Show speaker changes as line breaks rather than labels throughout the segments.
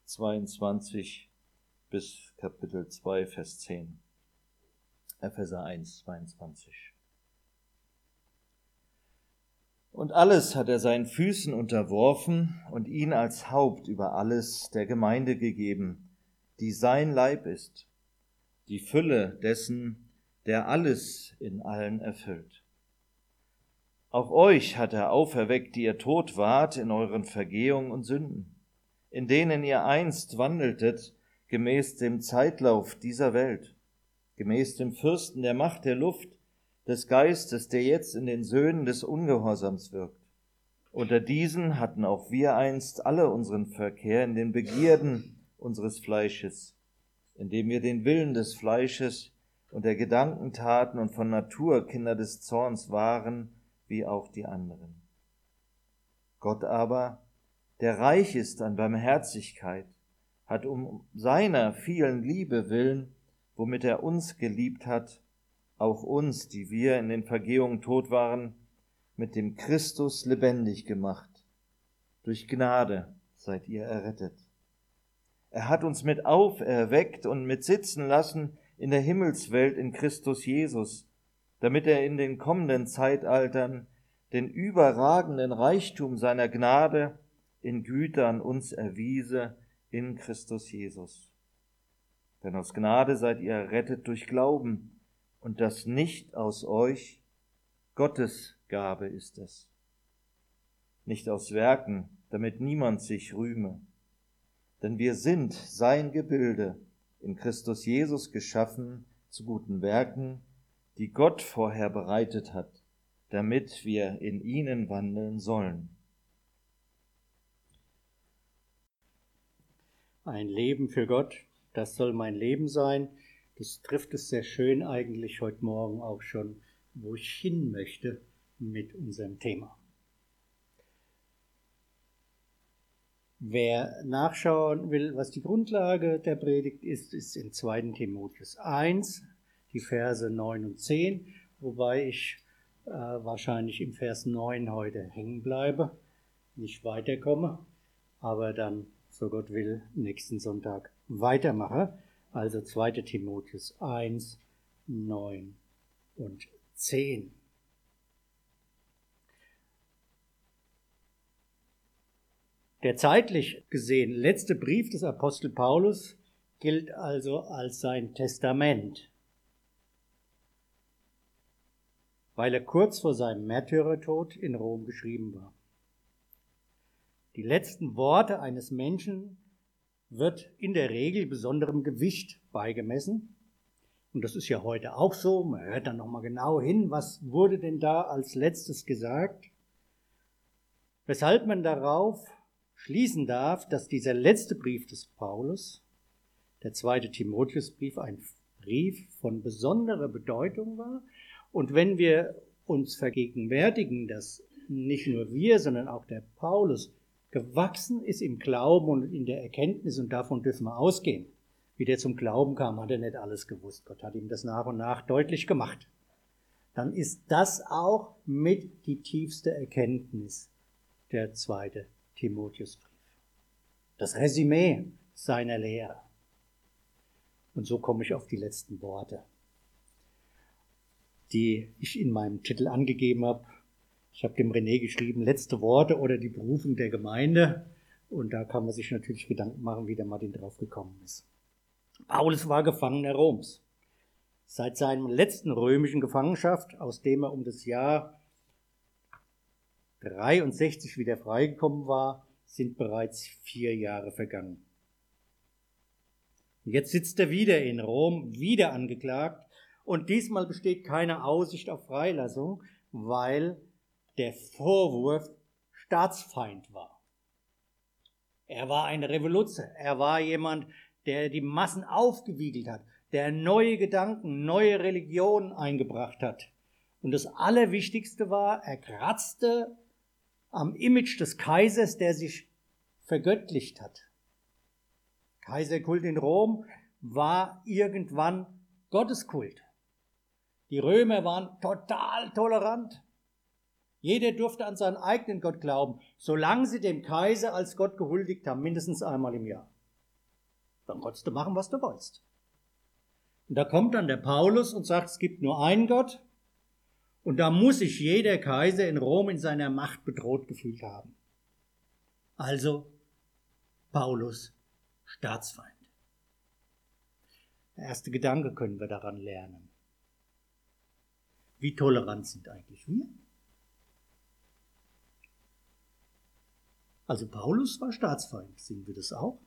22 bis Kapitel 2, Vers 10. Epheser 1, 22. Und alles hat er seinen Füßen unterworfen und ihn als Haupt über alles der Gemeinde gegeben, die sein Leib ist, die Fülle dessen, der alles in allen erfüllt. Auch euch hat er auferweckt, die ihr tot wart in euren Vergehungen und Sünden, in denen ihr einst wandeltet, gemäß dem Zeitlauf dieser Welt, gemäß dem Fürsten der Macht der Luft, des Geistes, der jetzt in den Söhnen des Ungehorsams wirkt. Unter diesen hatten auch wir einst alle unseren Verkehr in den Begierden unseres Fleisches, indem wir den Willen des Fleisches und der Gedanken taten und von Natur Kinder des Zorns waren, wie auch die anderen. Gott aber, der reich ist an Barmherzigkeit, hat um seiner vielen Liebe willen, womit er uns geliebt hat, auch uns, die wir in den Vergehungen tot waren, mit dem Christus lebendig gemacht. Durch Gnade seid ihr errettet. Er hat uns mit auferweckt und mit sitzen lassen in der Himmelswelt in Christus Jesus, damit er in den kommenden Zeitaltern den überragenden Reichtum seiner Gnade in Gütern uns erwiese in Christus Jesus. Denn aus Gnade seid ihr errettet durch Glauben, und das nicht aus euch, Gottes Gabe ist es. Nicht aus Werken, damit niemand sich rühme. Denn wir sind sein Gebilde, in Christus Jesus geschaffen zu guten Werken, die Gott vorher bereitet hat, damit wir in ihnen wandeln sollen.
Ein Leben für Gott, das soll mein Leben sein. Das trifft es sehr schön eigentlich heute Morgen auch schon, wo ich hin möchte mit unserem Thema. Wer nachschauen will, was die Grundlage der Predigt ist, ist in 2. Timotheus 1, die Verse 9 und 10, wobei ich wahrscheinlich im Vers 9 heute hängen bleibe, nicht weiterkomme, aber dann, so Gott will, nächsten Sonntag weitermache. Also 2. Timotheus 1, 9 und 10. Der zeitlich gesehen letzte Brief des Apostel Paulus gilt also als sein Testament, weil er kurz vor seinem Märtyrertod in Rom geschrieben war. Die letzten Worte eines Menschen wird in der Regel besonderem Gewicht beigemessen. Und das ist ja heute auch so. Man hört dann nochmal genau hin, was wurde denn da als letztes gesagt. Weshalb man darauf schließen darf, dass dieser letzte Brief des Paulus, der 2. Timotheusbrief, ein Brief von besonderer Bedeutung war. Und wenn wir uns vergegenwärtigen, dass nicht nur wir, sondern auch der Paulus gewachsen ist im Glauben und in der Erkenntnis, und davon dürfen wir ausgehen. Wie der zum Glauben kam, hat er nicht alles gewusst. Gott hat ihm das nach und nach deutlich gemacht. Dann ist das auch mit die tiefste Erkenntnis der 2. Timotheusbrief. Das Resümee seiner Lehre. Und so komme ich auf die letzten Worte, die ich in meinem Titel angegeben habe. Ich habe dem René geschrieben, letzte Worte oder die Berufung der Gemeinde. Und da kann man sich natürlich Gedanken machen, wie der Martin drauf gekommen ist. Paulus war Gefangener Roms. Seit seiner letzten römischen Gefangenschaft, aus dem er um das Jahr 63 wieder freigekommen war, sind bereits 4 Jahre vergangen. Und jetzt sitzt er wieder in Rom, wieder angeklagt. Und diesmal besteht keine Aussicht auf Freilassung, weil der Vorwurf Staatsfeind war. Er war ein Revoluzer. Er war jemand, der die Massen aufgewiegelt hat, der neue Gedanken, neue Religionen eingebracht hat. Und das Allerwichtigste war, er kratzte am Image des Kaisers, der sich vergöttlicht hat. Kaiserkult in Rom war irgendwann Gotteskult. Die Römer waren total tolerant. Jeder durfte an seinen eigenen Gott glauben, solange sie dem Kaiser als Gott gehuldigt haben, mindestens einmal im Jahr. Dann kannst du machen, was du willst. Und da kommt dann der Paulus und sagt, es gibt nur einen Gott und da muss sich jeder Kaiser in Rom in seiner Macht bedroht gefühlt haben. Also Paulus, Staatsfeind. Der erste Gedanke können wir daran lernen. Wie tolerant sind eigentlich wir? Also Paulus war Staatsfeind, sehen wir das auch?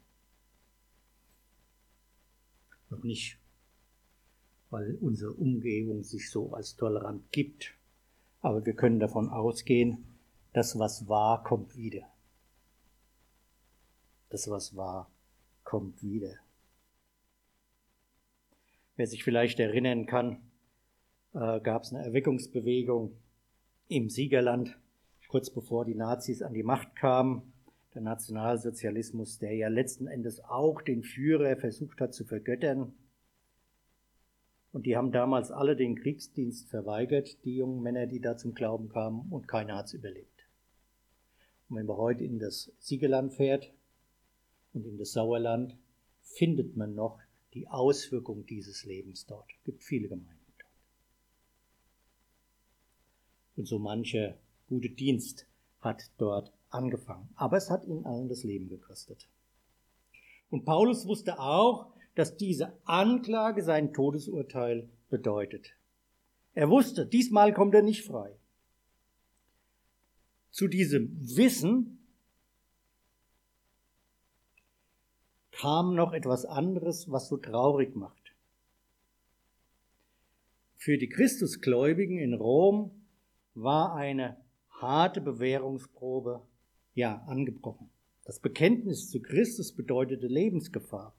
Noch nicht, weil unsere Umgebung sich so als tolerant gibt. Aber wir können davon ausgehen, das, was war, kommt wieder. Das, was war, kommt wieder. Wer sich vielleicht erinnern kann, gab es eine Erweckungsbewegung im Siegerland, kurz bevor die Nazis an die Macht kamen. Der Nationalsozialismus, der ja letzten Endes auch den Führer versucht hat zu vergöttern. Und die haben damals alle den Kriegsdienst verweigert, die jungen Männer, die da zum Glauben kamen, und keiner hat es überlebt. Und wenn man heute in das Siegerland fährt und in das Sauerland, findet man noch die Auswirkung dieses Lebens dort. Es gibt viele Gemeinden dort. Und so mancher gute Dienst hat dort angefangen. Aber es hat ihnen allen das Leben gekostet. Und Paulus wusste auch, dass diese Anklage sein Todesurteil bedeutet. Er wusste, diesmal kommt er nicht frei. Zu diesem Wissen kam noch etwas anderes, was so traurig macht. Für die Christusgläubigen in Rom war eine harte Bewährungsprobe, angebrochen. Das Bekenntnis zu Christus bedeutete Lebensgefahr.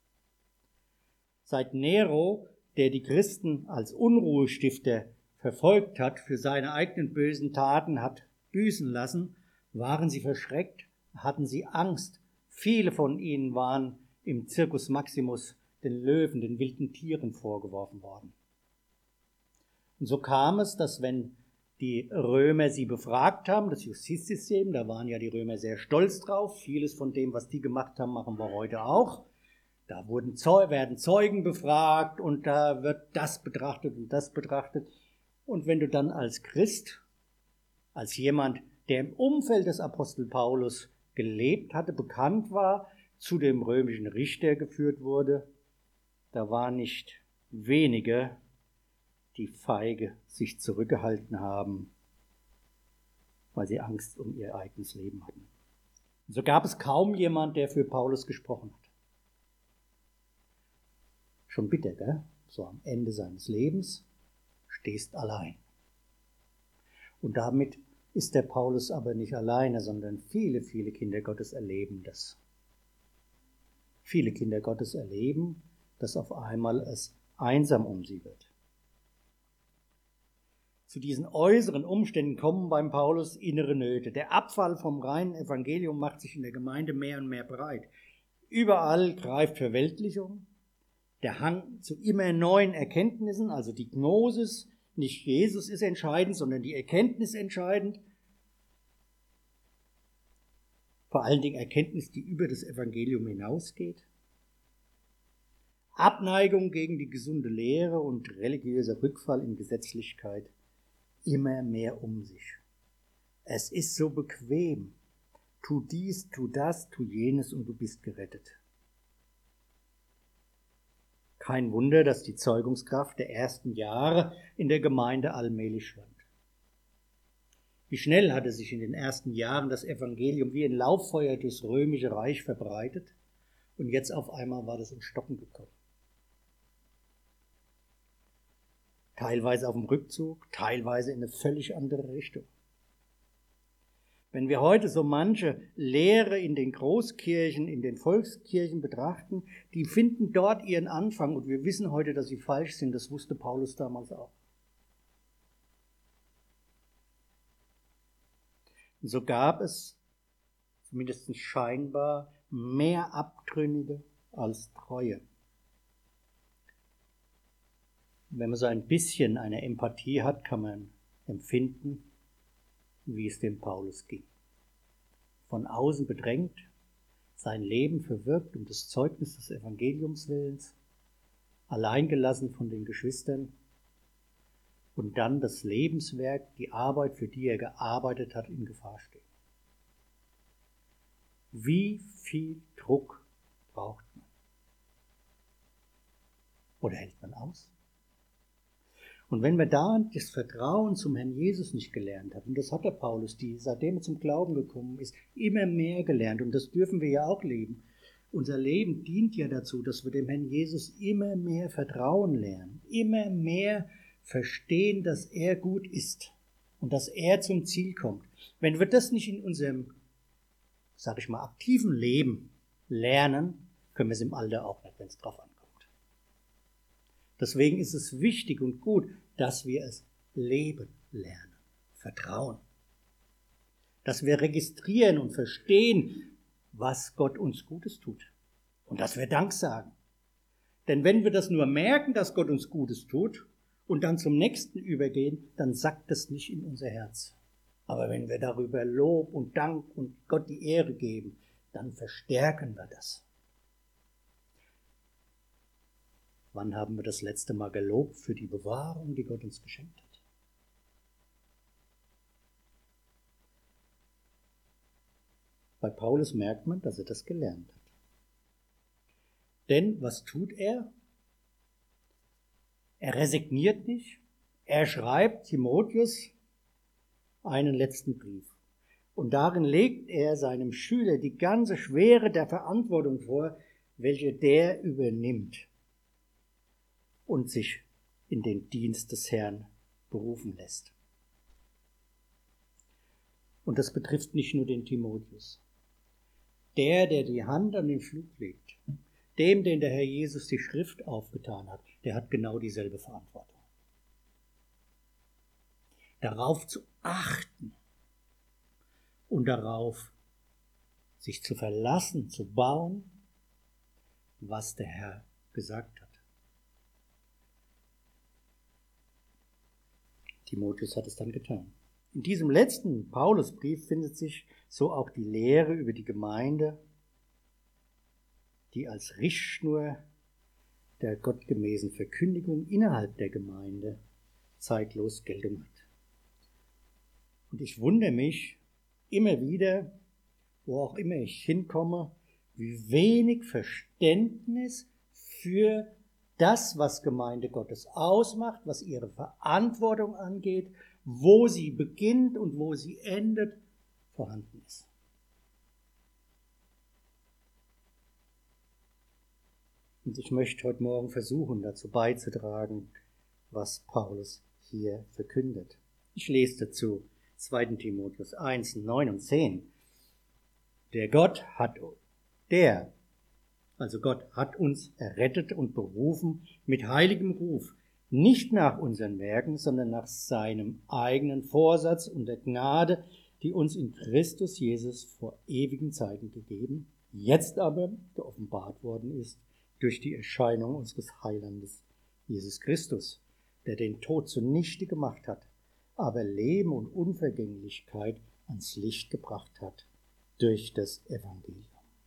Seit Nero, der die Christen als Unruhestifter verfolgt hat, für seine eigenen bösen Taten hat büßen lassen, waren sie verschreckt, hatten sie Angst. Viele von ihnen waren im Circus Maximus den Löwen, den wilden Tieren vorgeworfen worden. Und so kam es, dass wenn die Römer sie befragt haben, das Justizsystem, da waren ja die Römer sehr stolz drauf, vieles von dem, was die gemacht haben, machen wir heute auch. Da werden Zeugen befragt und da wird das betrachtet und das betrachtet. Und wenn du dann als Christ, als jemand, der im Umfeld des Apostel Paulus gelebt hatte, bekannt war, zu dem römischen Richter geführt wurde, da waren nicht wenige, die feige sich zurückgehalten haben, weil sie Angst um ihr eigenes Leben hatten. Und so gab es kaum jemand, der für Paulus gesprochen hat. Schon bitter, gell? So am Ende seines Lebens stehst allein. Und damit ist der Paulus aber nicht alleine, sondern viele, viele Kinder Gottes erleben das. Viele Kinder Gottes erleben, dass auf einmal es einsam um sie wird. Zu diesen äußeren Umständen kommen beim Paulus innere Nöte. Der Abfall vom reinen Evangelium macht sich in der Gemeinde mehr und mehr breit. Überall greift Verweltlichung, der Hang zu immer neuen Erkenntnissen, also die Gnosis, nicht Jesus ist entscheidend, sondern die Erkenntnis entscheidend. Vor allen Dingen Erkenntnis, die über das Evangelium hinausgeht. Abneigung gegen die gesunde Lehre und religiöser Rückfall in Gesetzlichkeit immer mehr um sich. Es ist so bequem. Tu dies, tu das, tu jenes und du bist gerettet. Kein Wunder, dass die Zeugungskraft der ersten Jahre in der Gemeinde allmählich schwand. Wie schnell hatte sich in den ersten Jahren das Evangelium wie ein Lauffeuer durchs römische Reich verbreitet und jetzt auf einmal war das in Stocken gekommen. Teilweise auf dem Rückzug, teilweise in eine völlig andere Richtung. Wenn wir heute so manche Lehre in den Großkirchen, in den Volkskirchen betrachten, die finden dort ihren Anfang und wir wissen heute, dass sie falsch sind. Das wusste Paulus damals auch. Und so gab es, zumindest scheinbar, mehr Abtrünnige als Treue. Wenn man so ein bisschen eine Empathie hat, kann man empfinden, wie es dem Paulus ging. Von außen bedrängt, sein Leben verwirkt um des Zeugnisses des Evangeliums willens, alleingelassen von den Geschwistern und dann das Lebenswerk, die Arbeit, für die er gearbeitet hat, in Gefahr steht. Wie viel Druck braucht man? Oder hält man aus? Und wenn wir da das Vertrauen zum Herrn Jesus nicht gelernt haben, und das hat der Paulus, seitdem er zum Glauben gekommen ist, immer mehr gelernt, und das dürfen wir ja auch leben. Unser Leben dient ja dazu, dass wir dem Herrn Jesus immer mehr Vertrauen lernen, immer mehr verstehen, dass er gut ist und dass er zum Ziel kommt. Wenn wir das nicht in unserem, sag ich mal, aktiven Leben lernen, können wir es im Alter auch nicht, wenn es drauf ankommt. Deswegen ist es wichtig und gut, dass wir es leben lernen, vertrauen. Dass wir registrieren und verstehen, was Gott uns Gutes tut. Und dass wir Dank sagen. Denn wenn wir das nur merken, dass Gott uns Gutes tut und dann zum Nächsten übergehen, dann sackt es nicht in unser Herz. Aber wenn wir darüber Lob und Dank und Gott die Ehre geben, dann verstärken wir das. Wann haben wir das letzte Mal gelobt für die Bewahrung, die Gott uns geschenkt hat? Bei Paulus merkt man, dass er das gelernt hat. Denn was tut er? Er resigniert nicht. Er schreibt Timotheus einen letzten Brief. Und darin legt er seinem Schüler die ganze Schwere der Verantwortung vor, welche der übernimmt und sich in den Dienst des Herrn berufen lässt. Und das betrifft nicht nur den Timotheus. Der die Hand an den Flug legt, dem, den der Herr Jesus die Schrift aufgetan hat, der hat genau dieselbe Verantwortung. Darauf zu achten und darauf sich zu verlassen, zu bauen, was der Herr gesagt hat. Timotheus hat es dann getan. In diesem letzten Paulusbrief findet sich so auch die Lehre über die Gemeinde, die als Richtschnur der gottgemäßen Verkündigung innerhalb der Gemeinde zeitlos Geltung hat. Und ich wundere mich immer wieder, wo auch immer ich hinkomme, wie wenig Verständnis für das, was Gemeinde Gottes ausmacht, was ihre Verantwortung angeht, wo sie beginnt und wo sie endet, vorhanden ist. Und ich möchte heute Morgen versuchen, dazu beizutragen, was Paulus hier verkündet. Ich lese dazu 2. Timotheus 1, 9 und 10. Gott hat uns errettet und berufen mit heiligem Ruf, nicht nach unseren Werken, sondern nach seinem eigenen Vorsatz und der Gnade, die uns in Christus Jesus vor ewigen Zeiten gegeben, jetzt aber geoffenbart worden ist durch die Erscheinung unseres Heilandes Jesus Christus, der den Tod zunichte gemacht hat, aber Leben und Unvergänglichkeit ans Licht gebracht hat durch das Evangelium.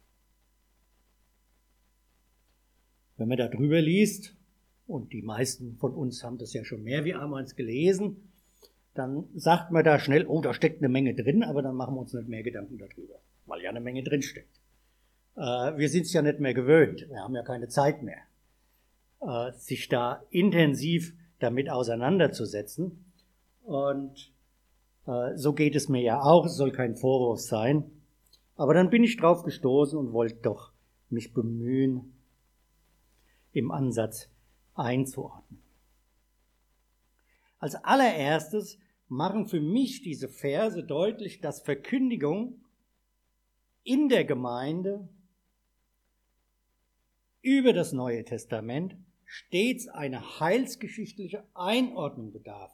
Wenn man da drüber liest, und die meisten von uns haben das ja schon mehr wie einmal gelesen, dann sagt man da schnell, oh, da steckt eine Menge drin, aber dann machen wir uns nicht mehr Gedanken darüber, weil ja eine Menge drin steckt. Wir sind es ja nicht mehr gewöhnt, wir haben ja keine Zeit mehr, sich da intensiv damit auseinanderzusetzen. Und so geht es mir ja auch, es soll kein Vorwurf sein. Aber dann bin ich drauf gestoßen und wollte doch mich bemühen, im Ansatz einzuordnen. Als allererstes machen für mich diese Verse deutlich, dass Verkündigung in der Gemeinde über das Neue Testament stets eine heilsgeschichtliche Einordnung bedarf.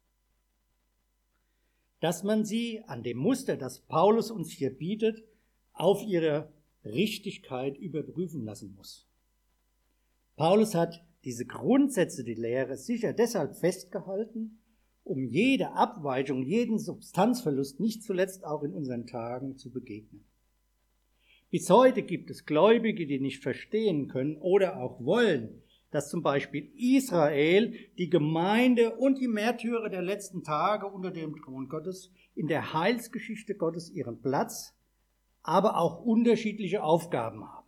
Dass man sie an dem Muster, das Paulus uns hier bietet, auf ihre Richtigkeit überprüfen lassen muss. Paulus hat diese Grundsätze, die Lehre, sicher deshalb festgehalten, um jede Abweichung, jeden Substanzverlust nicht zuletzt auch in unseren Tagen zu begegnen. Bis heute gibt es Gläubige, die nicht verstehen können oder auch wollen, dass zum Beispiel Israel, die Gemeinde und die Märtyrer der letzten Tage unter dem Thron Gottes in der Heilsgeschichte Gottes ihren Platz, aber auch unterschiedliche Aufgaben haben.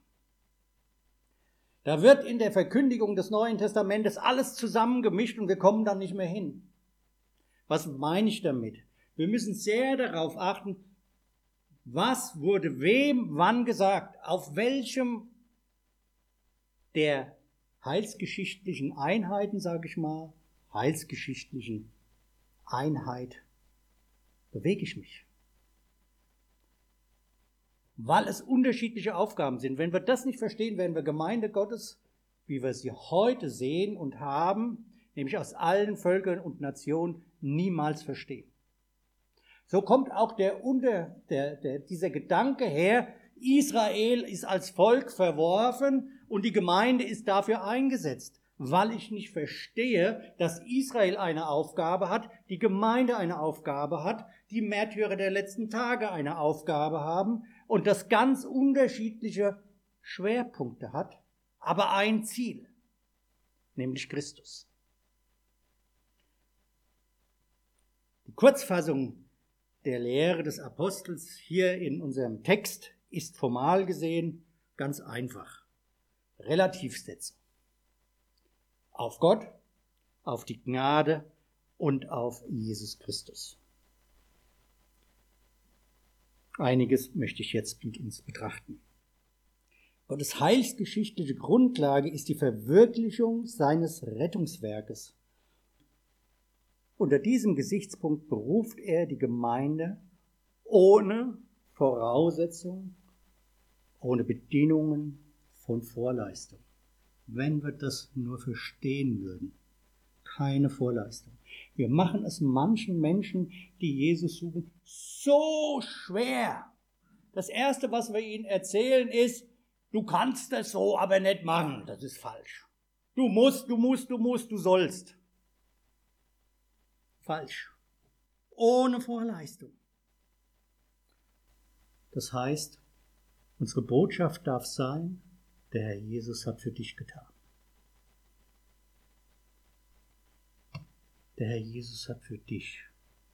Da wird in der Verkündigung des Neuen Testamentes alles zusammengemischt und wir kommen dann nicht mehr hin. Was meine ich damit? Wir müssen sehr darauf achten, was wurde wem wann gesagt, auf welchem der heilsgeschichtlichen Einheiten, sage ich mal, heilsgeschichtlichen Einheit bewege ich mich. Weil es unterschiedliche Aufgaben sind. Wenn wir das nicht verstehen, werden wir Gemeinde Gottes, wie wir sie heute sehen und haben, nämlich aus allen Völkern und Nationen, niemals verstehen. So kommt auch dieser Gedanke her, Israel ist als Volk verworfen und die Gemeinde ist dafür eingesetzt, weil ich nicht verstehe, dass Israel eine Aufgabe hat, die Gemeinde eine Aufgabe hat, die Märtyrer der letzten Tage eine Aufgabe haben und das ganz unterschiedliche Schwerpunkte hat, aber ein Ziel, nämlich Christus. Die Kurzfassung der Lehre des Apostels hier in unserem Text ist formal gesehen ganz einfach. Relativsätze. Auf Gott, auf die Gnade und auf Jesus Christus. Einiges möchte ich jetzt mit uns betrachten. Gottes heilsgeschichtliche Grundlage ist die Verwirklichung seines Rettungswerkes. Unter diesem Gesichtspunkt beruft er die Gemeinde ohne Voraussetzung, ohne Bedingungen von Vorleistung. Wenn wir das nur verstehen würden. Keine Vorleistung. Wir machen es manchen Menschen, die Jesus suchen, so schwer. Das Erste, was wir ihnen erzählen, ist, du kannst das so aber nicht machen. Das ist falsch. Du musst, du sollst. Falsch. Ohne Vorleistung. Das heißt, unsere Botschaft darf sein, der Herr Jesus hat für dich getan. Der Herr Jesus hat für dich.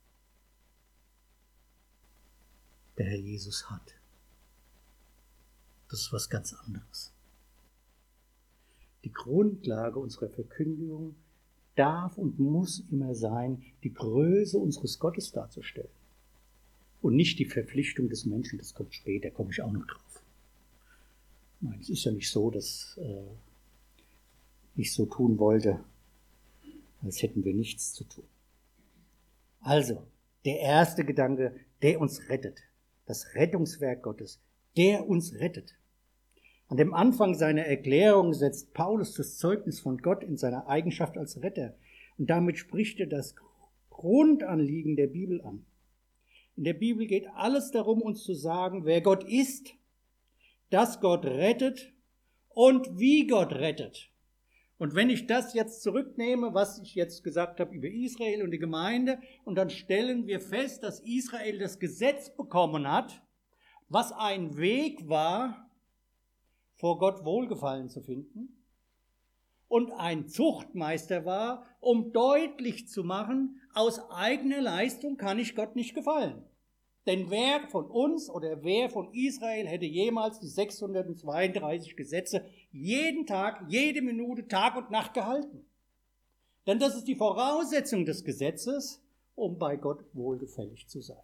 Der Herr Jesus hat. Das ist was ganz anderes. Die Grundlage unserer Verkündigung darf und muss immer sein, die Größe unseres Gottes darzustellen. Und nicht die Verpflichtung des Menschen, das kommt später, komme ich auch noch drauf. Nein, es ist ja nicht so, dass ich so tun wollte, als hätten wir nichts zu tun. Also, der erste Gedanke, der uns rettet. Das Rettungswerk Gottes, der uns rettet. An dem Anfang seiner Erklärung setzt Paulus das Zeugnis von Gott in seiner Eigenschaft als Retter. Und damit spricht er das Grundanliegen der Bibel an. In der Bibel geht alles darum, uns zu sagen, wer Gott ist, dass Gott rettet und wie Gott rettet. Und wenn ich das jetzt zurücknehme, was ich jetzt gesagt habe über Israel und die Gemeinde, und dann stellen wir fest, dass Israel das Gesetz bekommen hat, was ein Weg war, vor Gott Wohlgefallen zu finden, und ein Zuchtmeister war, um deutlich zu machen, aus eigener Leistung kann ich Gott nicht gefallen. Denn wer von uns oder wer von Israel hätte jemals die 632 Gesetze jeden Tag, jede Minute, Tag und Nacht gehalten? Denn das ist die Voraussetzung des Gesetzes, um bei Gott wohlgefällig zu sein.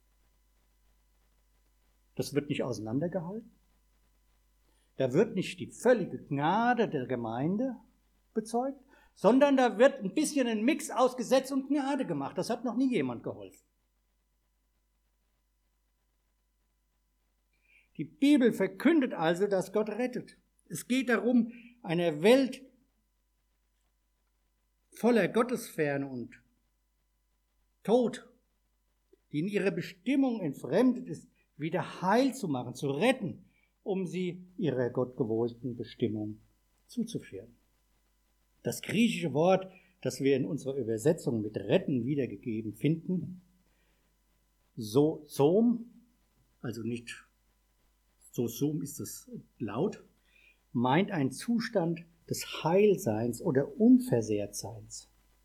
Das wird nicht auseinandergehalten. Da wird nicht die völlige Gnade der Gemeinde bezeugt, sondern da wird ein bisschen ein Mix aus Gesetz und Gnade gemacht. Das hat noch nie jemand geholfen. Die Bibel verkündet also, dass Gott rettet. Es geht darum, einer Welt voller Gottesferne und Tod, die in ihrer Bestimmung entfremdet ist, wieder heil zu machen, zu retten, um sie ihrer gottgewollten Bestimmung zuzuführen. Das griechische Wort, das wir in unserer Übersetzung mit retten wiedergegeben finden, zoom, also nicht so Zoom ist es laut, meint ein Zustand des Heilseins oder Unversehrtseins.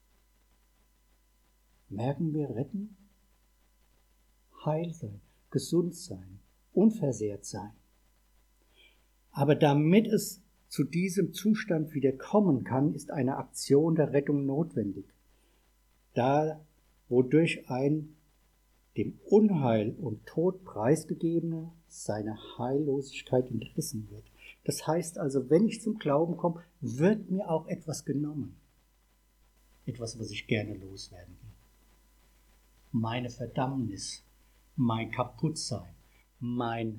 Merken wir, retten? Heil sein, gesund sein, unversehrt sein. Aber damit es zu diesem Zustand wieder kommen kann, ist eine Aktion der Rettung notwendig, da wodurch ein dem Unheil und Tod preisgegebener seine Heillosigkeit entrissen wird. Das heißt also, wenn ich zum Glauben komme, wird mir auch etwas genommen. Etwas, was ich gerne loswerden will. Meine Verdammnis, mein Kaputtsein, mein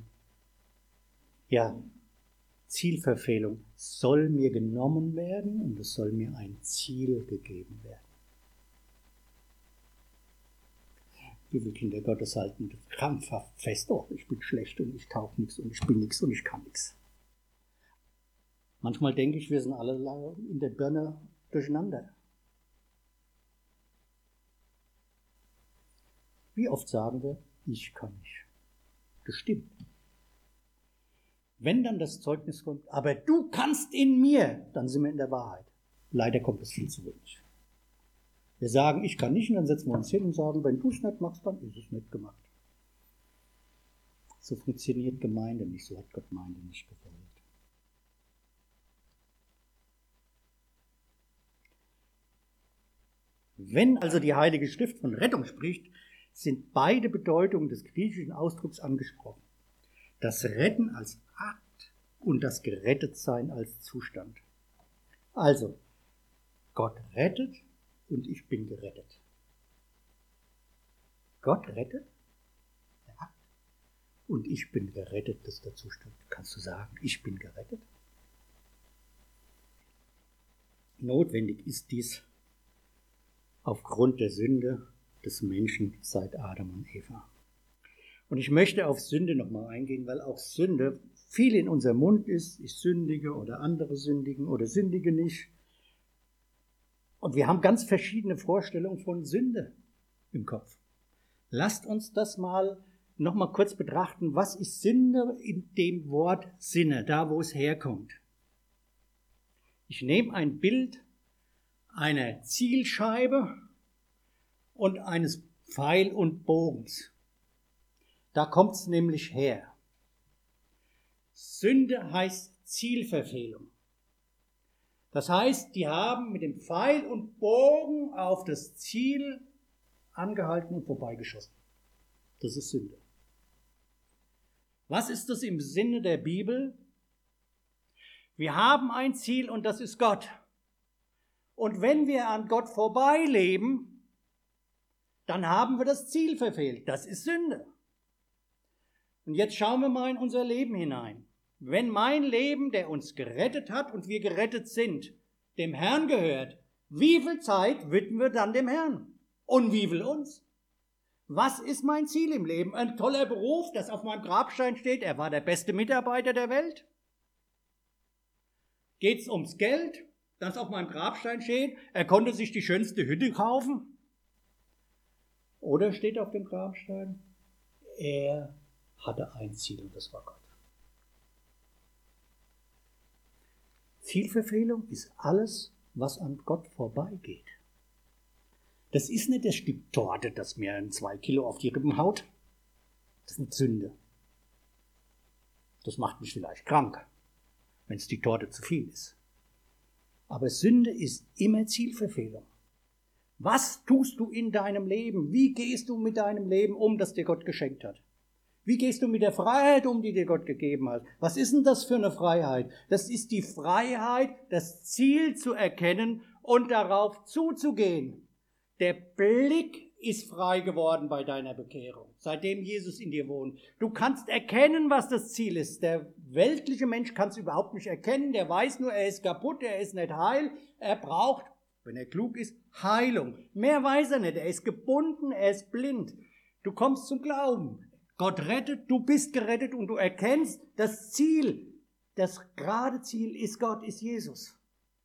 Zielverfehlung soll mir genommen werden und es soll mir ein Ziel gegeben werden. Wie viele Kinder Gottes halten krampfhaft fest, oh, ich bin schlecht und ich tauge nichts und ich bin nichts und ich kann nichts. Manchmal denke ich, wir sind alle in der Birne durcheinander. Wie oft sagen wir, ich kann nicht. Das stimmt. Wenn dann das Zeugnis kommt, aber du kannst in mir, dann sind wir in der Wahrheit. Leider kommt es viel zu wenig. Wir sagen, ich kann nicht, und dann setzen wir uns hin und sagen, wenn du es nicht machst, dann ist es nicht gemacht. So funktioniert Gemeinde nicht, so hat Gott Gemeinde nicht gewollt. Wenn also die Heilige Schrift von Rettung spricht, sind beide Bedeutungen des griechischen Ausdrucks angesprochen. Das Retten als Akt und das Gerettetsein als Zustand. Also, Gott rettet und ich bin gerettet. Gott rettet, der Akt, und ich bin gerettet, das ist der Zustand. Kannst du sagen, ich bin gerettet? Notwendig ist dies aufgrund der Sünde des Menschen seit Adam und Eva. Und ich möchte auf Sünde nochmal eingehen, weil auch Sünde viel in unserem Mund ist. Ich sündige oder andere sündigen oder sündige nicht. Und wir haben ganz verschiedene Vorstellungen von Sünde im Kopf. Lasst uns das mal nochmal kurz betrachten. Was ist Sünde in dem Wort Sinne, da wo es herkommt? Ich nehme ein Bild einer Zielscheibe und eines Pfeil und Bogens. Da kommt es nämlich her. Sünde heißt Zielverfehlung. Das heißt, die haben mit dem Pfeil und Bogen auf das Ziel angehalten und vorbeigeschossen. Das ist Sünde. Was ist das im Sinne der Bibel? Wir haben ein Ziel und das ist Gott. Und wenn wir an Gott vorbeileben, dann haben wir das Ziel verfehlt. Das ist Sünde. Und jetzt schauen wir mal in unser Leben hinein. Wenn mein Leben, der uns gerettet hat und wir gerettet sind, dem Herrn gehört, wie viel Zeit widmen wir dann dem Herrn? Und wie viel uns? Was ist mein Ziel im Leben? Ein toller Beruf, das auf meinem Grabstein steht, er war der beste Mitarbeiter der Welt? Geht es ums Geld, das auf meinem Grabstein steht, er konnte sich die schönste Hütte kaufen? Oder steht auf dem Grabstein, er hatte ein Ziel und das war Gott. Zielverfehlung ist alles, was an Gott vorbeigeht. Das ist nicht das Stück Torte, das mir 2 Kilo auf die Rippen haut. Das ist eine Sünde. Das macht mich vielleicht krank, wenn es die Torte zu viel ist. Aber Sünde ist immer Zielverfehlung. Was tust du in deinem Leben? Wie gehst du mit deinem Leben um, das dir Gott geschenkt hat? Wie gehst du mit der Freiheit um, die dir Gott gegeben hat? Was ist denn das für eine Freiheit? Das ist die Freiheit, das Ziel zu erkennen und darauf zuzugehen. Der Blick ist frei geworden bei deiner Bekehrung, seitdem Jesus in dir wohnt. Du kannst erkennen, was das Ziel ist. Der weltliche Mensch kann es überhaupt nicht erkennen. Der weiß nur, er ist kaputt, er ist nicht heil. Er braucht, wenn er klug ist, Heilung. Mehr weiß er nicht. Er ist gebunden, er ist blind. Du kommst zum Glauben. Gott rettet, du bist gerettet und du erkennst, das Ziel, das gerade Ziel ist Gott, ist Jesus.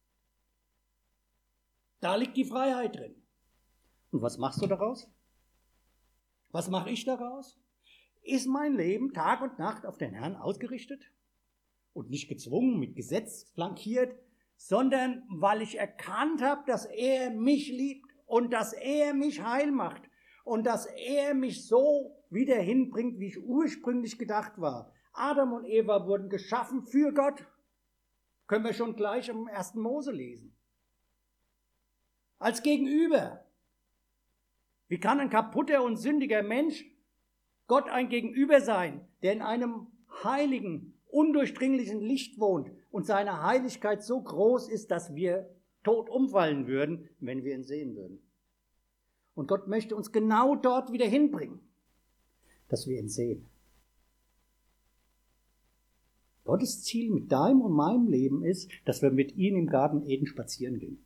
Da liegt die Freiheit drin. Und was machst du daraus? Was mache ich daraus? Ist mein Leben Tag und Nacht auf den Herrn ausgerichtet? Und nicht gezwungen, mit Gesetz flankiert, sondern weil ich erkannt habe, dass er mich liebt und dass er mich heil macht und dass er mich so wieder hinbringt, wie ich ursprünglich gedacht war. Adam und Eva wurden geschaffen für Gott. Können wir schon gleich im 1. Mose lesen. Als Gegenüber. Wie kann ein kaputter und sündiger Mensch Gott ein Gegenüber sein, der in einem heiligen, undurchdringlichen Licht wohnt und seine Heiligkeit so groß ist, dass wir tot umfallen würden, wenn wir ihn sehen würden. Und Gott möchte uns genau dort wieder hinbringen, dass wir ihn sehen. Gottes Ziel mit deinem und meinem Leben ist, dass wir mit ihm im Garten Eden spazieren gehen.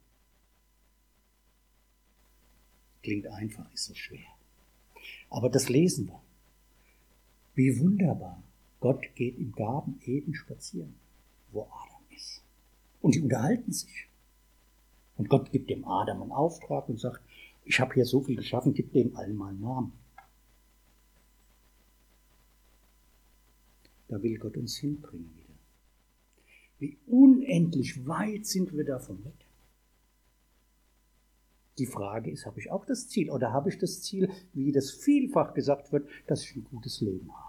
Klingt einfach, ist so schwer. Aber das lesen wir. Wie wunderbar. Gott geht im Garten Eden spazieren, wo Adam ist. Und die unterhalten sich. Und Gott gibt dem Adam einen Auftrag und sagt, ich habe hier so viel geschaffen, gib dem allen mal einen Namen. Da will Gott uns hinbringen wieder. Wie unendlich weit sind wir davon weg. Die Frage ist, habe ich auch das Ziel oder habe ich das Ziel, wie das vielfach gesagt wird, dass ich ein gutes Leben habe?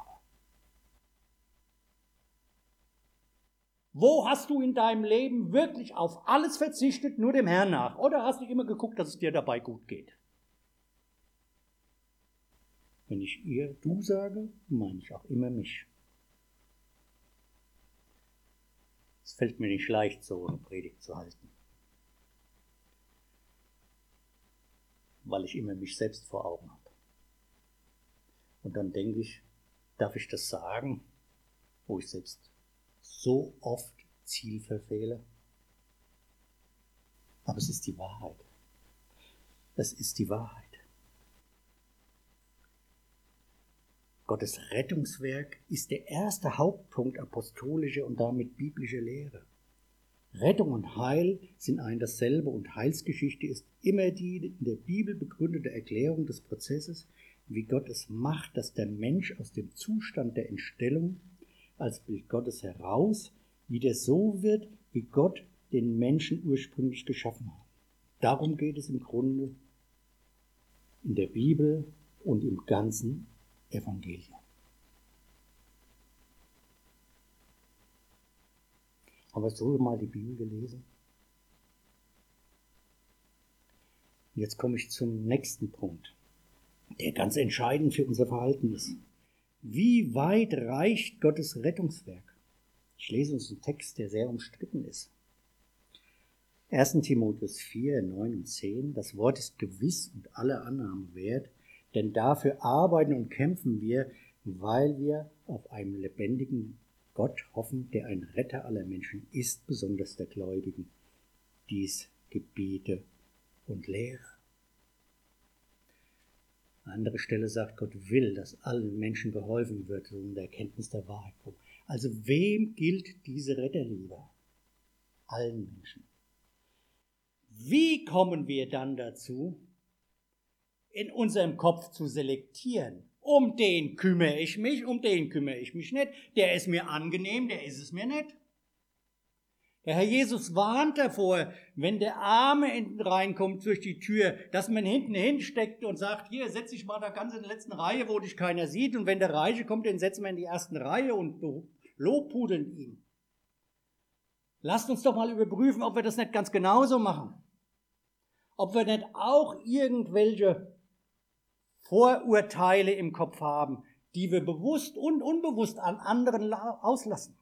Wo hast du in deinem Leben wirklich auf alles verzichtet, nur dem Herrn nach? Oder hast du immer geguckt, dass es dir dabei gut geht? Wenn ich du sage, meine ich auch immer mich. Es fällt mir nicht leicht, so eine Predigt zu halten. Weil ich immer mich selbst vor Augen habe. Und dann denke ich, darf ich das sagen, wo ich selbst so oft Ziel verfehle? Aber es ist die Wahrheit. Es ist die Wahrheit. Gottes Rettungswerk ist der erste Hauptpunkt apostolischer und damit biblischer Lehre. Rettung und Heil sind ein dasselbe und Heilsgeschichte ist immer die in der Bibel begründete Erklärung des Prozesses, wie Gott es macht, dass der Mensch aus dem Zustand der Entstellung als Bild Gottes heraus wieder so wird, wie Gott den Menschen ursprünglich geschaffen hat. Darum geht es im Grunde in der Bibel und im ganzen Evangelium. Aber so mal die Bibel gelesen. Jetzt komme ich zum nächsten Punkt, der ganz entscheidend für unser Verhalten ist. Wie weit reicht Gottes Rettungswerk? Ich lese uns einen Text, der sehr umstritten ist. 1. Timotheus 4, 9 und 10. Das Wort ist gewiss und alle Annahme wert, denn dafür arbeiten und kämpfen wir, weil wir auf einen lebendigen Gott hoffen, der ein Retter aller Menschen ist, besonders der Gläubigen. Dies gebiete und lehre. An anderer Stelle sagt, Gott will, dass allen Menschen geholfen wird, so in der Erkenntnis der Wahrheit. Also wem gilt diese Retterliebe? Allen Menschen. Wie kommen wir dann dazu, in unserem Kopf zu selektieren? Um den kümmere ich mich, um den kümmere ich mich nicht. Der ist mir angenehm, der ist es mir nicht. Der Herr Jesus warnt davor, wenn der Arme reinkommt durch die Tür, dass man hinten hinsteckt und sagt, hier, setz dich mal da ganz in der letzten Reihe, wo dich keiner sieht. Und wenn der Reiche kommt, den setzen wir in die ersten Reihe und lobhudeln ihn. Lasst uns doch mal überprüfen, ob wir das nicht ganz genauso machen. Ob wir nicht auch irgendwelche Vorurteile im Kopf haben, die wir bewusst und unbewusst an anderen auslassen.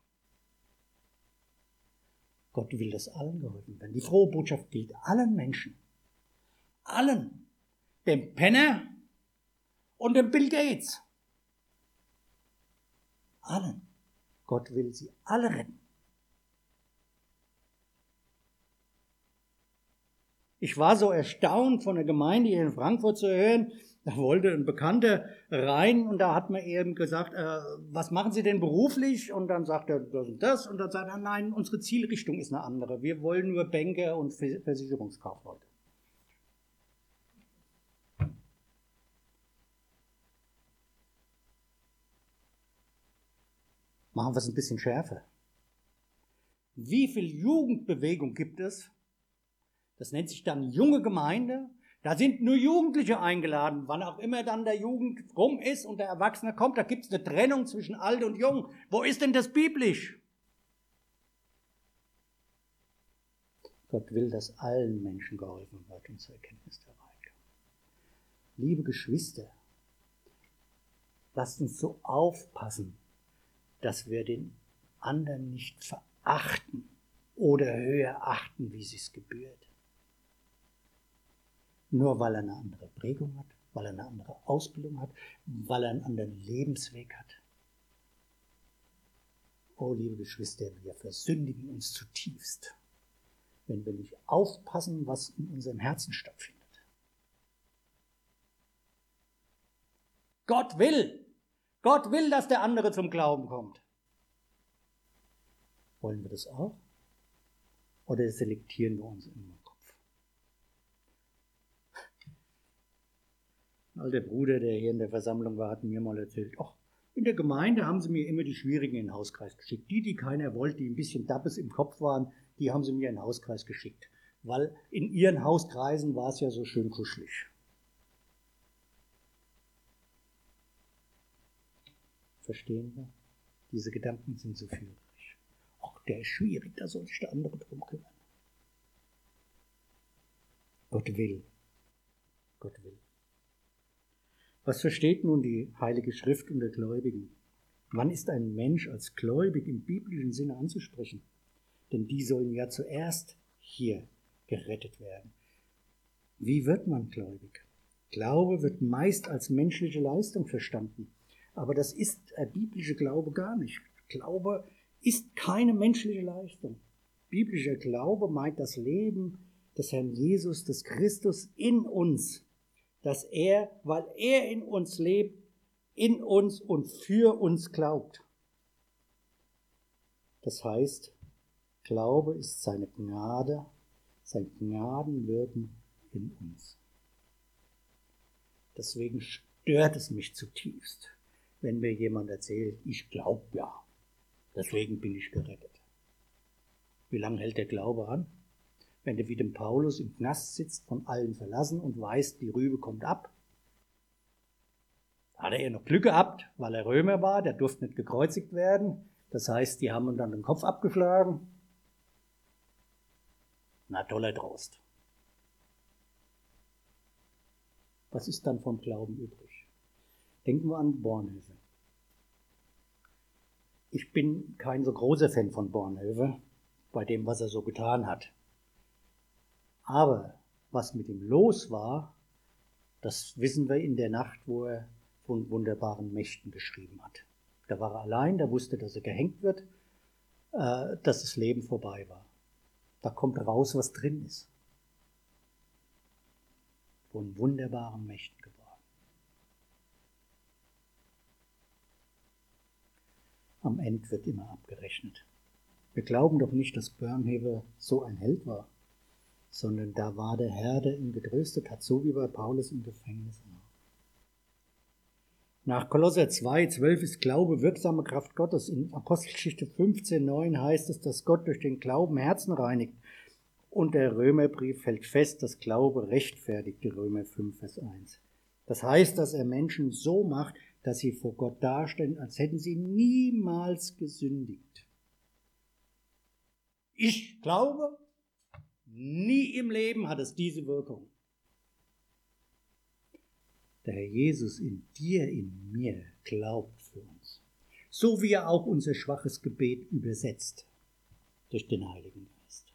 Gott will, dass allen geholfen werden. Die frohe Botschaft gilt allen Menschen. Allen. Dem Penner und dem Bill Gates. Allen. Gott will sie alle retten. Ich war so erstaunt, von der Gemeinde hier in Frankfurt zu hören, da wollte ein Bekannter rein und da hat man eben gesagt, was machen Sie denn beruflich? Und dann sagt er das und das und dann sagt er, nein, unsere Zielrichtung ist eine andere. Wir wollen nur Banker und Versicherungskaufleute. Machen wir es ein bisschen schärfer. Wie viel Jugendbewegung gibt es? Das nennt sich dann junge Gemeinde. Da sind nur Jugendliche eingeladen, wann auch immer dann der Jugend rum ist und der Erwachsene kommt. Da gibt es eine Trennung zwischen alt und jung. Wo ist denn das biblisch? Gott will, dass allen Menschen geholfen wird und zur Erkenntnis der Wahrheit kommen. Liebe Geschwister, lasst uns so aufpassen, dass wir den anderen nicht verachten oder höher achten, wie es sich gebührt. Nur weil er eine andere Prägung hat, weil er eine andere Ausbildung hat, weil er einen anderen Lebensweg hat. Oh, liebe Geschwister, wir versündigen uns zutiefst, wenn wir nicht aufpassen, was in unserem Herzen stattfindet. Gott will, dass der andere zum Glauben kommt. Wollen wir das auch? Oder selektieren wir uns im Kopf? Ein alter Bruder, der hier in der Versammlung war, hat mir mal erzählt, ach, in der Gemeinde haben sie mir immer die Schwierigen in den Hauskreis geschickt. Die keiner wollte, die ein bisschen Dappes im Kopf waren, die haben sie mir in den Hauskreis geschickt. Weil in ihren Hauskreisen war es ja so schön kuschelig. Verstehen wir? Diese Gedanken sind so führerisch. Ach, der ist schwierig, da soll sich der andere drum kümmern. Gott will. Gott will. Was versteht nun die Heilige Schrift unter Gläubigen? Wann ist ein Mensch als gläubig im biblischen Sinne anzusprechen? Denn die sollen ja zuerst hier gerettet werden. Wie wird man gläubig? Glaube wird meist als menschliche Leistung verstanden. Aber das ist der biblische Glaube gar nicht. Glaube ist keine menschliche Leistung. Biblischer Glaube meint das Leben des Herrn Jesus, des Christus in uns, dass er, weil er in uns lebt, in uns und für uns glaubt. Das heißt, Glaube ist seine Gnade, sein Gnadenwirken in uns. Deswegen stört es mich zutiefst, wenn mir jemand erzählt, ich glaube ja, deswegen bin ich gerettet. Wie lange hält der Glaube an? Wenn du wie dem Paulus im Knast sitzt, von allen verlassen und weißt, die Rübe kommt ab. Hat er ja noch Glück gehabt, weil er Römer war, der durfte nicht gekreuzigt werden. Das heißt, die haben ihm dann den Kopf abgeschlagen. Na, toller Trost. Was ist dann vom Glauben übrig? Denken wir an Bornhöfe. Ich bin kein so großer Fan von Bornhöfe, bei dem, was er so getan hat. Aber was mit ihm los war, das wissen wir in der Nacht, wo er von wunderbaren Mächten geschrieben hat. Da war er allein, da wusste, dass er gehängt wird, dass das Leben vorbei war. Da kommt raus, was drin ist. Von wunderbaren Mächten geworden. Am Ende wird immer abgerechnet. Wir glauben doch nicht, dass Bornhöfe so ein Held war, sondern da war der Herr, der ihn getröstet hat, so wie bei Paulus im Gefängnis auch. Nach Kolosser 2,12 ist Glaube wirksame Kraft Gottes. In Apostelgeschichte 15,9 heißt es, dass Gott durch den Glauben Herzen reinigt. Und der Römerbrief hält fest, dass Glaube rechtfertigt, Römer 5, Vers 1. Das heißt, dass er Menschen so macht, dass sie vor Gott dastehen, als hätten sie niemals gesündigt. Ich glaube, nie im Leben hat es diese Wirkung. Der Herr Jesus in dir, in mir, glaubt für uns. So wie er auch unser schwaches Gebet übersetzt durch den Heiligen Geist.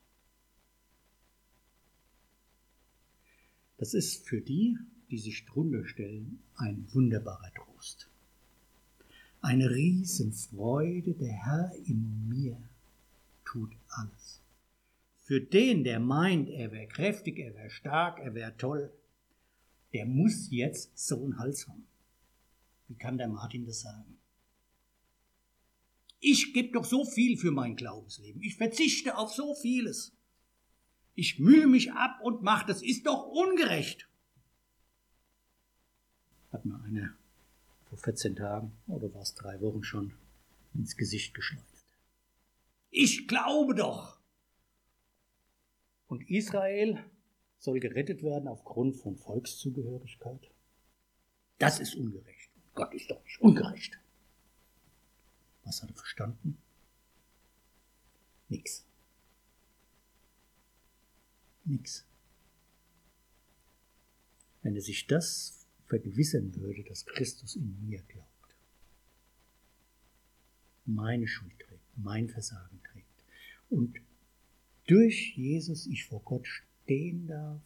Das ist für die, die sich drunter stellen, ein wunderbarer Trost. Eine Riesenfreude, der Herr in mir tut alles. Für den, der meint, er wäre kräftig, er wäre stark, er wäre toll, der muss jetzt so einen Hals haben. Wie kann der Martin das sagen? Ich gebe doch so viel für mein Glaubensleben. Ich verzichte auf so vieles. Ich mühe mich ab und mache, das ist doch ungerecht. Hat mir einer vor 14 Tagen, oder war es 3 Wochen schon, ins Gesicht geschleudert. Ich glaube doch! Und Israel soll gerettet werden aufgrund von Volkszugehörigkeit? Das ist ungerecht. Gott ist doch nicht ungerecht. Was hat er verstanden? Nix. Nix. Wenn er sich das vergewissern würde, dass Christus in mir glaubt, meine Schuld trägt, mein Versagen trägt und durch Jesus ich vor Gott stehen darf,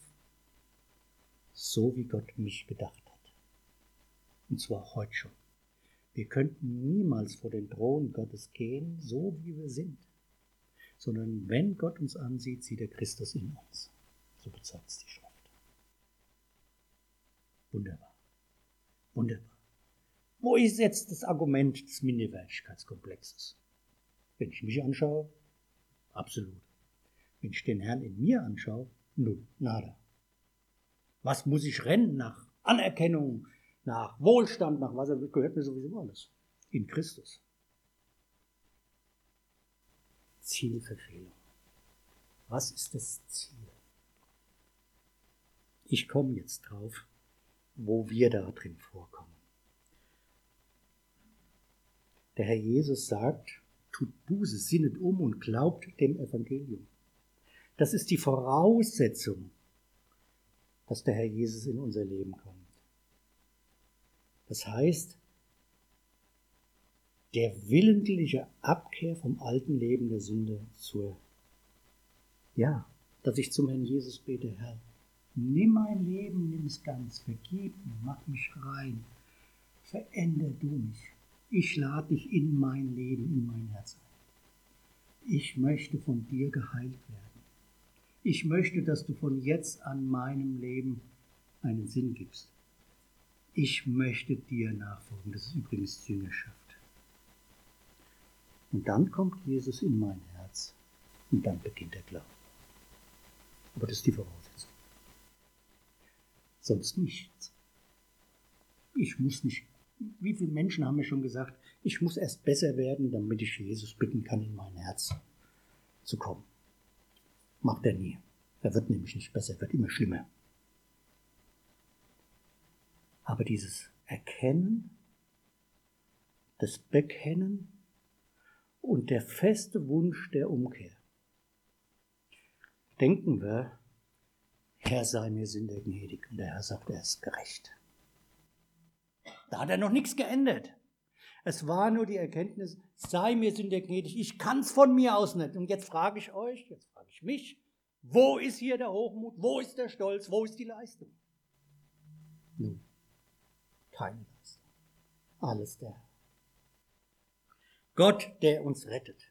so wie Gott mich gedacht hat. Und zwar heute schon. Wir könnten niemals vor den Thron Gottes gehen, so wie wir sind, sondern wenn Gott uns ansieht, sieht er Christus in uns. So bezeugt es die Schrift. Wunderbar. Wunderbar. Wo ist jetzt das Argument des Minderwertigkeitskomplexes? Wenn ich mich anschaue, absolut. Wenn ich den Herrn in mir anschaue, null, nada. Was muss ich rennen nach Anerkennung, nach Wohlstand, nach was gehört mir sowieso alles? In Christus. Zielverfehlung. Was ist das Ziel? Ich komme jetzt drauf, wo wir da drin vorkommen. Der Herr Jesus sagt, tut Buße, sinnet um und glaubt dem Evangelium. Das ist die Voraussetzung, dass der Herr Jesus in unser Leben kommt. Das heißt, der willentliche Abkehr vom alten Leben der Sünde dass ich zum Herrn Jesus bete, Herr, nimm mein Leben, nimm es ganz, vergib mir, mach mich rein, verändere du mich. Ich lade dich in mein Leben, in mein Herz ein. Ich möchte von dir geheilt werden. Ich möchte, dass du von jetzt an meinem Leben einen Sinn gibst. Ich möchte dir nachfolgen. Das ist übrigens Jüngerschaft. Und dann kommt Jesus in mein Herz und dann beginnt der Glaube. Aber das ist die Voraussetzung. Sonst nichts. Ich muss nicht. Wie viele Menschen haben mir schon gesagt, ich muss erst besser werden, damit ich Jesus bitten kann, in mein Herz zu kommen. Macht er nie. Er wird nämlich nicht besser, er wird immer schlimmer. Aber dieses Erkennen, das Bekennen und der feste Wunsch der Umkehr. Denken wir, Herr sei mir Sünder gnädig. Und der Herr sagt, er ist gerecht. Da hat er noch nichts geändert. Es war nur die Erkenntnis, sei mir Sünder gnädig, ich kann es von mir aus nicht. Und jetzt frage ich euch, jetzt frage ich mich, wo ist hier der Hochmut, wo ist der Stolz, wo ist die Leistung? Nun, keine Leistung. Alles der Herr. Gott, der uns rettet.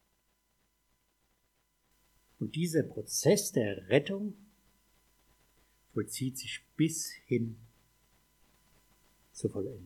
Und dieser Prozess der Rettung vollzieht sich bis hin zur Vollendung.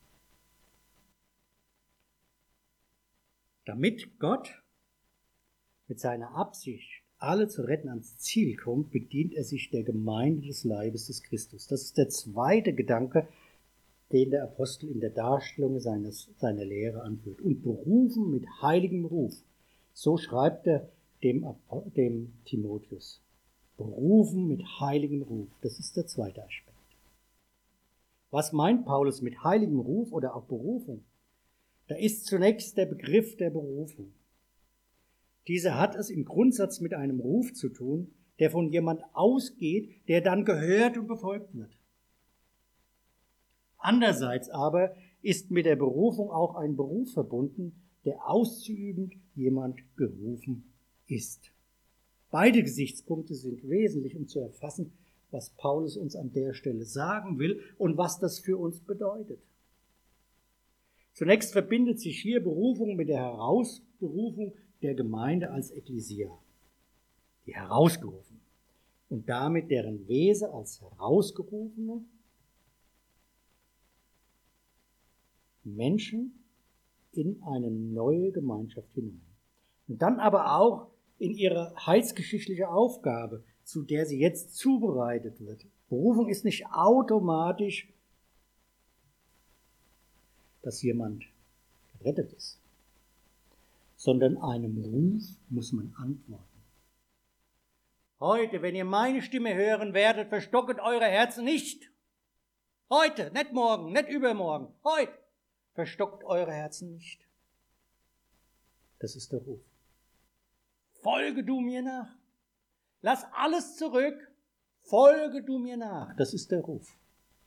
Damit Gott mit seiner Absicht, alle zu retten, ans Ziel kommt, bedient er sich der Gemeinde des Leibes des Christus. Das ist der zweite Gedanke, den der Apostel in der Darstellung seiner Lehre anführt. Und berufen mit heiligem Ruf. So schreibt er dem Timotheus. Berufen mit heiligem Ruf. Das ist der zweite Aspekt. Was meint Paulus mit heiligem Ruf oder auch Berufung? Da ist zunächst der Begriff der Berufung. Dieser hat es im Grundsatz mit einem Ruf zu tun, der von jemand ausgeht, der dann gehört und befolgt wird. Andererseits aber ist mit der Berufung auch ein Beruf verbunden, der auszuüben jemand berufen ist. Beide Gesichtspunkte sind wesentlich, um zu erfassen, was Paulus uns an der Stelle sagen will und was das für uns bedeutet. Zunächst verbindet sich hier Berufung mit der Herausberufung der Gemeinde als Ekklesia, die herausgerufen, und damit deren Wesen als herausgerufene Menschen in eine neue Gemeinschaft hinein. Und dann aber auch in ihre heilsgeschichtliche Aufgabe, zu der sie jetzt zubereitet wird. Berufung ist nicht automatisch, dass jemand gerettet ist. sondern einem Ruf muss man antworten. Heute, wenn ihr meine Stimme hören werdet, verstocket eure Herzen nicht. Heute, nicht morgen, nicht übermorgen, heute. Verstockt eure Herzen nicht. Das ist der Ruf. Folge du mir nach. Lass alles zurück. Folge du mir nach. Das ist der Ruf.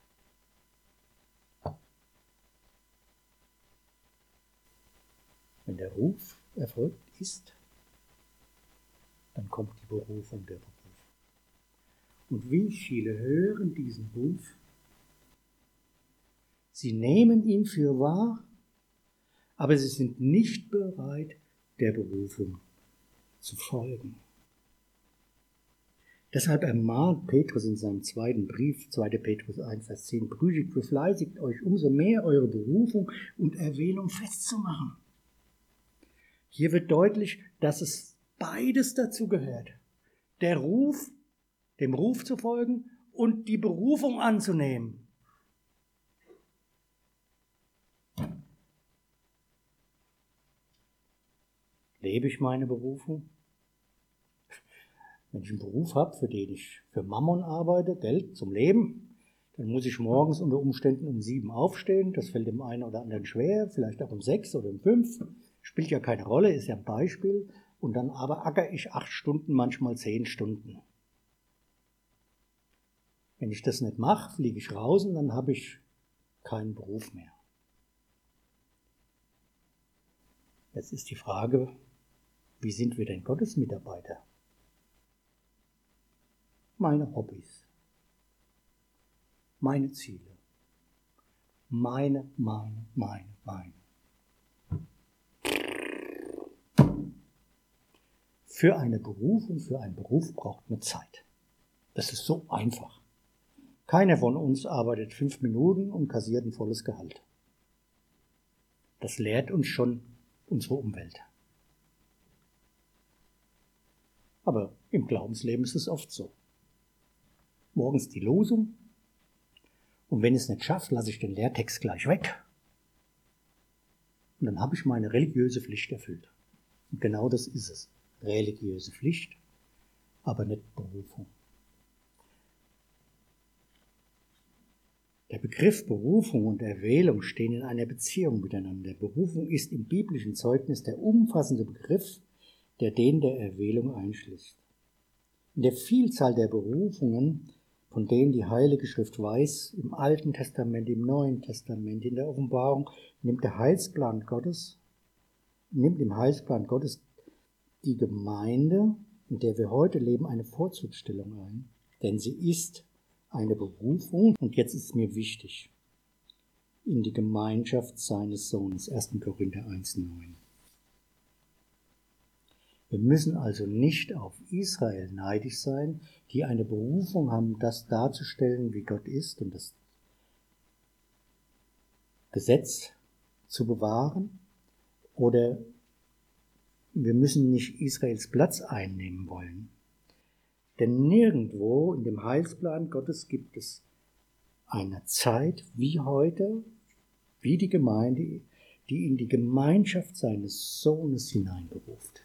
Wenn der Ruf erfolgt ist, dann kommt die Berufung der Berufung. Und wie viele hören diesen Ruf? Sie nehmen ihn für wahr, aber sie sind nicht bereit, der Berufung zu folgen. Deshalb ermahnt Petrus in seinem zweiten Brief, 2. Petrus 1, Vers 10, befleißigt euch umso mehr, eure Berufung und Erwählung festzumachen. Hier wird deutlich, dass es beides dazu gehört. Der Ruf, dem Ruf zu folgen und die Berufung anzunehmen. Lebe ich meine Berufung? Wenn ich einen Beruf habe, für den ich für Mammon arbeite, Geld zum Leben, dann muss ich morgens unter Umständen um 7 aufstehen. Das fällt dem einen oder anderen schwer, vielleicht auch um 6 oder um 5. Spielt ja keine Rolle, ist ja ein Beispiel. Und dann aber acker ich 8 Stunden, manchmal 10 Stunden. Wenn ich das nicht mache, fliege ich raus und dann habe ich keinen Beruf mehr. Jetzt ist die Frage, wie sind wir denn Gottes Mitarbeiter? Meine Hobbys, meine Ziele, meine. Für eine Berufung, für einen Beruf braucht man Zeit. Das ist so einfach. Keiner von uns arbeitet 5 Minuten und kassiert ein volles Gehalt. Das lehrt uns schon unsere Umwelt. Aber im Glaubensleben ist es oft so. Morgens die Losung und wenn ich es nicht schaffe, lasse ich den Lehrtext gleich weg. Und dann habe ich meine religiöse Pflicht erfüllt. Und genau das ist es. Religiöse Pflicht, aber nicht Berufung. Der Begriff Berufung und Erwählung stehen in einer Beziehung miteinander. Berufung ist im biblischen Zeugnis der umfassende Begriff, der den der Erwählung einschließt. In der Vielzahl der Berufungen, von denen die Heilige Schrift weiß, im Alten Testament, im Neuen Testament, in der Offenbarung, nimmt im Heilsplan Gottes die Gemeinde, in der wir heute leben, eine Vorzugsstellung ein, denn sie ist eine Berufung, und jetzt ist mir wichtig, in die Gemeinschaft seines Sohnes, 1. Korinther 1,9. Wir müssen also nicht auf Israel neidisch sein, die eine Berufung haben, das darzustellen, wie Gott ist und das Gesetz zu bewahren, oder wir müssen nicht Israels Platz einnehmen wollen. Denn nirgendwo in dem Heilsplan Gottes gibt es eine Zeit wie heute, wie die Gemeinde, die in die Gemeinschaft seines Sohnes hineinberuft.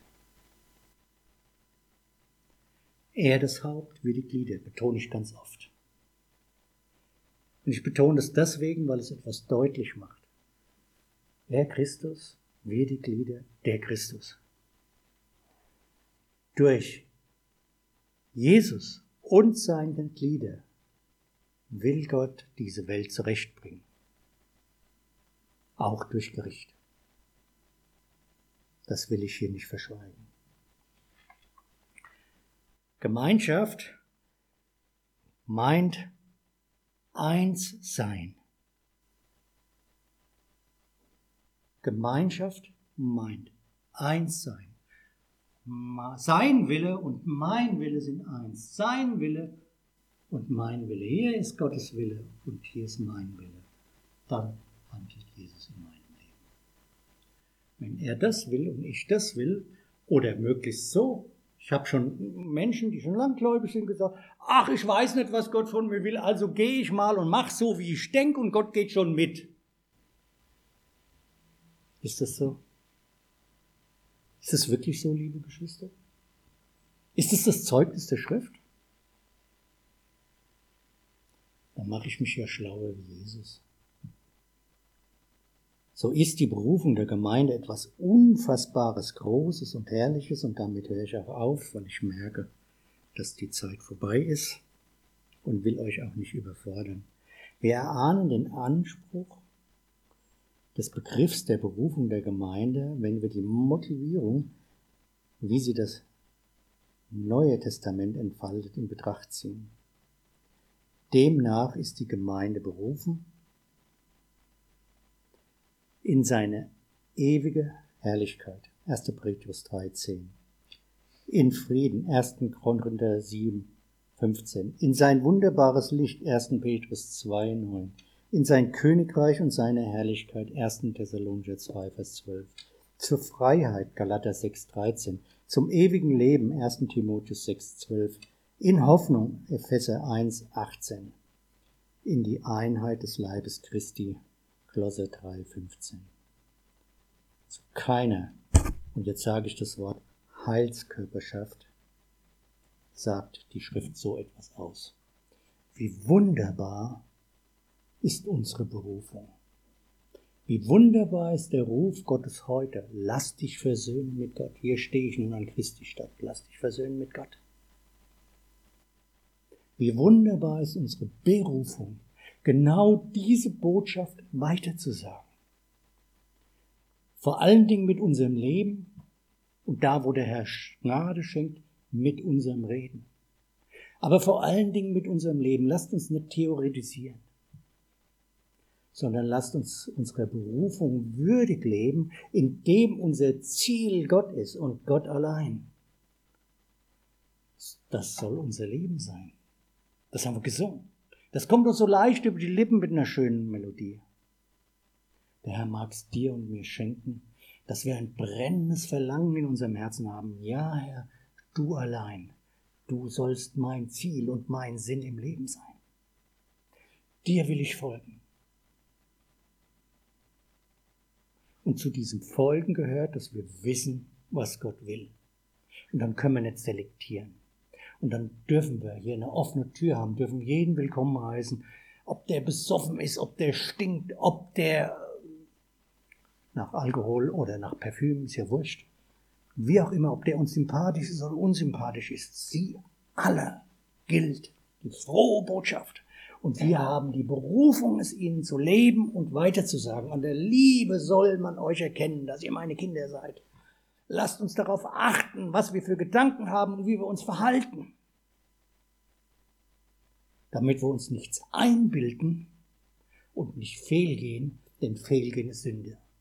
Er das Haupt, wir die Glieder, betone ich ganz oft. Und ich betone das deswegen, weil es etwas deutlich macht. Er Christus, wir die Glieder, der Christus. Durch Jesus und seine Glieder will Gott diese Welt zurechtbringen. Auch durch Gericht. Das will ich hier nicht verschweigen. Gemeinschaft meint eins sein. Gemeinschaft meint eins sein. Sein Wille und mein Wille sind eins. Sein Wille und mein Wille. Hier ist Gottes Wille und hier ist mein Wille. Dann handelt Jesus in meinem Leben. Wenn er das will und ich das will, oder möglichst so, ich habe schon Menschen, die schon langgläubig sind, gesagt, ach, ich weiß nicht, was Gott von mir will, also gehe ich mal und mach so, wie ich denke, und Gott geht schon mit. Ist das so? Ist es wirklich so, liebe Geschwister? Ist es das Zeugnis der Schrift? Dann mache ich mich ja schlauer wie Jesus. So ist die Berufung der Gemeinde etwas Unfassbares, Großes und Herrliches, und damit höre ich auch auf, weil ich merke, dass die Zeit vorbei ist und will euch auch nicht überfordern. Wir erahnen den Anspruch des Begriffs der Berufung der Gemeinde, wenn wir die Motivierung, wie sie das Neue Testament entfaltet, in Betracht ziehen. Demnach ist die Gemeinde berufen in seine ewige Herrlichkeit. 1. Petrus 3,10. In Frieden. 1. Korinther 7,15. In sein wunderbares Licht. 1. Petrus 2,9. In sein Königreich und seine Herrlichkeit. 1. Thessalonicher 2, Vers 12. Zur Freiheit. Galater 6,13. Zum ewigen Leben. 1. Timotheus 6,12. In Hoffnung. Epheser 1,18. In die Einheit des Leibes Christi. Kolosser 3,15. Zu keiner, und jetzt sage ich das Wort, Heilskörperschaft, sagt die Schrift so etwas aus. Wie wunderbar ist unsere Berufung. Wie wunderbar ist der Ruf Gottes heute. Lass dich versöhnen mit Gott. Hier stehe ich nun an Christi statt. Lass dich versöhnen mit Gott. Wie wunderbar ist unsere Berufung, genau diese Botschaft weiterzusagen. Vor allen Dingen mit unserem Leben und da, wo der Herr Gnade schenkt, mit unserem Reden. Aber vor allen Dingen mit unserem Leben. Lasst uns nicht theoretisieren, sondern lasst uns unserer Berufung würdig leben, indem unser Ziel Gott ist und Gott allein. Das soll unser Leben sein. Das haben wir gesungen. Das kommt uns so leicht über die Lippen mit einer schönen Melodie. Der Herr mag es dir und mir schenken, dass wir ein brennendes Verlangen in unserem Herzen haben. Ja, Herr, du allein, du sollst mein Ziel und mein Sinn im Leben sein. Dir will ich folgen. Und zu diesem Folgen gehört, dass wir wissen, was Gott will. Und dann können wir nicht selektieren. Und dann dürfen wir hier eine offene Tür haben, dürfen jeden willkommen heißen, ob der besoffen ist, ob der stinkt, ob der nach Alkohol oder nach Parfüm, ist ja wurscht. Wie auch immer, ob der uns sympathisch ist oder unsympathisch ist. Sie alle gilt die frohe Botschaft. Und wir haben die Berufung, es ihnen zu leben und weiterzusagen. An der Liebe soll man euch erkennen, dass ihr meine Kinder seid. Lasst uns darauf achten, was wir für Gedanken haben und wie wir uns verhalten. Damit wir uns nichts einbilden und nicht fehlgehen, denn Fehlgehen ist Sünde.